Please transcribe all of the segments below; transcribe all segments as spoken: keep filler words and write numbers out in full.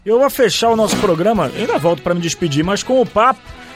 Eu vou fechar o nosso programa, ainda volto para me despedir, mas com o papo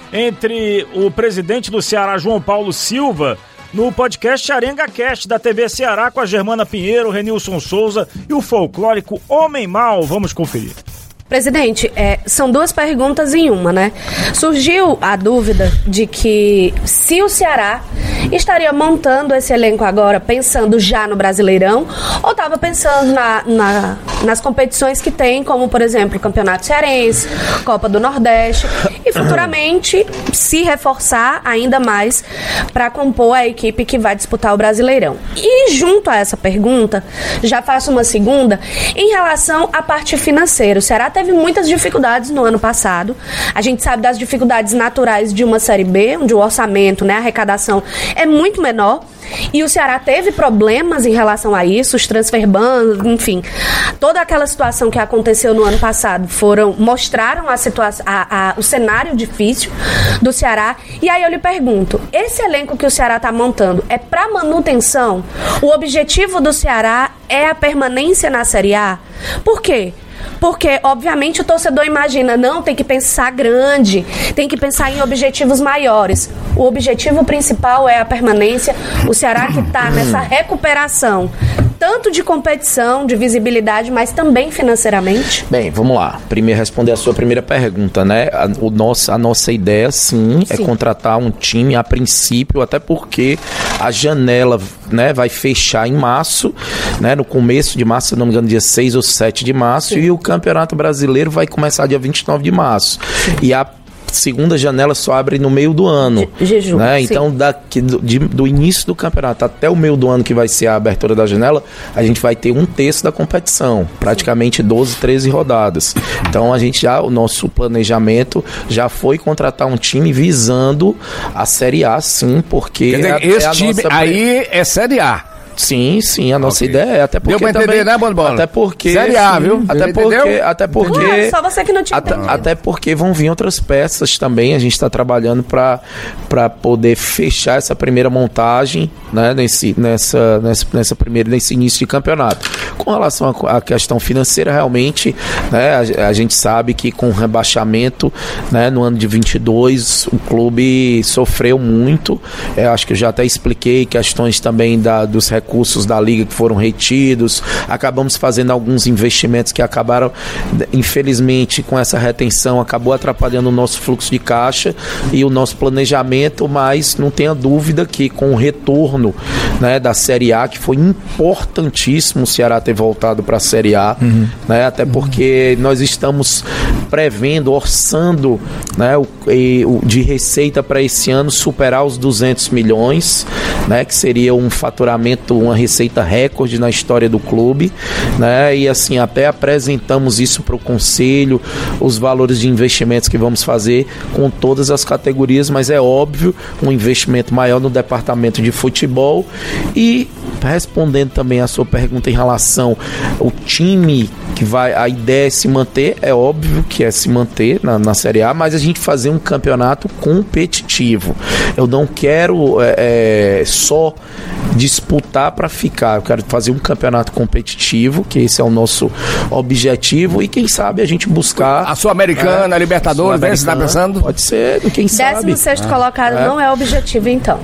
entre o presidente do Ceará, João Paulo Silva, no podcast Arenga Cast da T V Ceará, com a Germana Pinheiro, Renilson Souza e o folclórico Homem Mal. Vamos conferir. Presidente, é, são duas perguntas em uma, né? Surgiu a dúvida de que se o Ceará estaria montando esse elenco agora pensando já no Brasileirão ou estava pensando na, na, nas competições que tem, como, por exemplo, o Campeonato Cearense, Copa do Nordeste, e futuramente se reforçar ainda mais para compor a equipe que vai disputar o Brasileirão. E junto a essa pergunta, já faço uma segunda em relação à parte financeira. O Ceará teve muitas dificuldades no ano passado. A gente sabe das dificuldades naturais de uma Série B, onde o orçamento, né, a arrecadação é muito menor. E o Ceará teve problemas em relação a isso, os transfer bans, enfim. Toda aquela situação que aconteceu no ano passado foram, mostraram a situação, a, a, o cenário difícil do Ceará. E aí eu lhe pergunto, esse elenco que o Ceará está montando é para manutenção? O objetivo do Ceará é a permanência na Série A? Por quê? Porque, obviamente, o torcedor imagina, não, tem que pensar grande, tem que pensar em objetivos maiores. O objetivo principal é a permanência. O Ceará que está nessa recuperação, tanto de competição, de visibilidade, mas também financeiramente. Bem, vamos lá. Primeiro, responder a sua primeira pergunta, né? A, o nosso, a nossa ideia, sim, sim, é contratar um time a princípio, até porque a janela, né, vai fechar em março, né? No começo de março, se não me engano, dia seis ou sete de março, sim, e o Campeonato Brasileiro vai começar dia vinte e nove de março. Sim. E a segunda janela só abre no meio do ano. Jejum, né? Então, daqui, do, de, do início do campeonato até o meio do ano, que vai ser a abertura da janela, a gente vai ter um terço da competição, praticamente doze, treze rodadas. Então, a gente já, o nosso planejamento já foi contratar um time visando a Série A, sim, porque Quer dizer, é, esse é a time nossa... aí é Série A. Sim, sim, a nossa okay. ideia é até porque deu pra entender, também, né, Bola? Até porque Série A, viu? Até porque, até porque Ué, só você que não tinha até, até porque vão vir outras peças também. A gente está trabalhando para para poder fechar essa primeira montagem, né, nesse nessa nessa nessa primeira nesse início de campeonato. Com relação à questão financeira, realmente, né, a, a gente sabe que com o rebaixamento, né, no ano de vinte e dois, o clube sofreu muito. Eu acho que eu já até expliquei questões também da dos recursos recursos da liga que foram retidos, acabamos fazendo alguns investimentos que acabaram, infelizmente, com essa retenção, acabou atrapalhando o nosso fluxo de caixa e o nosso planejamento, mas não tenha dúvida que com o retorno, né, da Série A, que foi importantíssimo o Ceará ter voltado para a Série A, uhum. né, até porque nós estamos prevendo, orçando, né, o, e, o, de receita para esse ano superar os duzentos milhões, né, que seria um faturamento, uma receita recorde na história do clube, né? E assim, até apresentamos isso para o conselho, os valores de investimentos que vamos fazer com todas as categorias, mas é óbvio, um investimento maior no departamento de futebol. E respondendo também a sua pergunta em relação ao time que vai, a ideia é se manter, é óbvio que é se manter na, na Série A, mas a gente fazer um campeonato competitivo. Eu não quero é, só disputar para ficar, eu quero fazer um campeonato competitivo, que esse é o nosso objetivo, e quem sabe a gente buscar a Sul-Americana, é, a Libertadores, né? Você está pensando? Pode ser, quem sabe. décimo sexto colocado é. Não é objetivo, então.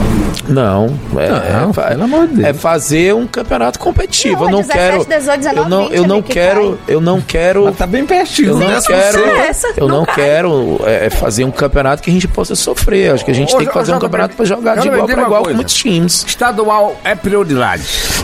Não, é, não, é, pelo amor de Deus. É fazer um campeonato competitivo. Não, eu não dezessete, quero, dezoito, dezenove, eu não, vinte, eu não quero, eu não quero. Mas tá bem pertinho. Eu não né? quero, essa, eu não, não quero é, fazer um campeonato que a gente possa sofrer. Acho que a gente ô, tem que fazer um campeonato para jogar de igual para igual com muitos times. Estadual é prioridade,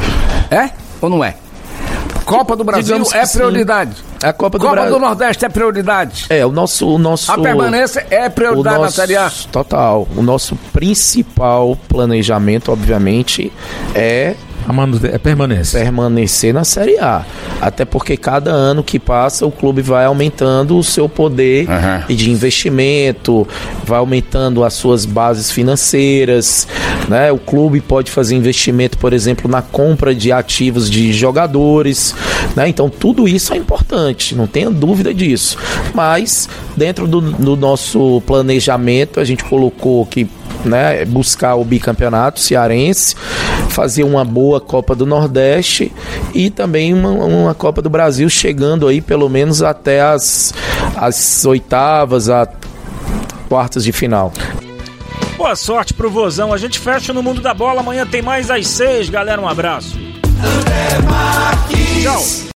é ou não é? Copa do Brasil é prioridade. A Copa do Copa Brasil. do Nordeste é prioridade. É, o nosso, o nosso... A permanência é prioridade nosso, na Série A. Total. O nosso principal planejamento, obviamente, é... A manu... é permanência. Permanecer na Série A. Até porque cada ano que passa o clube vai aumentando o seu poder uhum. de investimento, vai aumentando as suas bases financeiras, né? O clube pode fazer investimento, por exemplo, na compra de ativos de jogadores, né? Então tudo isso é importante, não tenha dúvida disso. Mas dentro do, do nosso planejamento a gente colocou que né, buscar o bicampeonato cearense, fazer uma boa Copa do Nordeste e também uma, uma Copa do Brasil, chegando aí pelo menos até as, as oitavas, a quartas de final. Boa sorte pro Vozão. A gente fecha no Mundo da Bola. Amanhã tem mais às seis, galera. Um abraço. Tchau.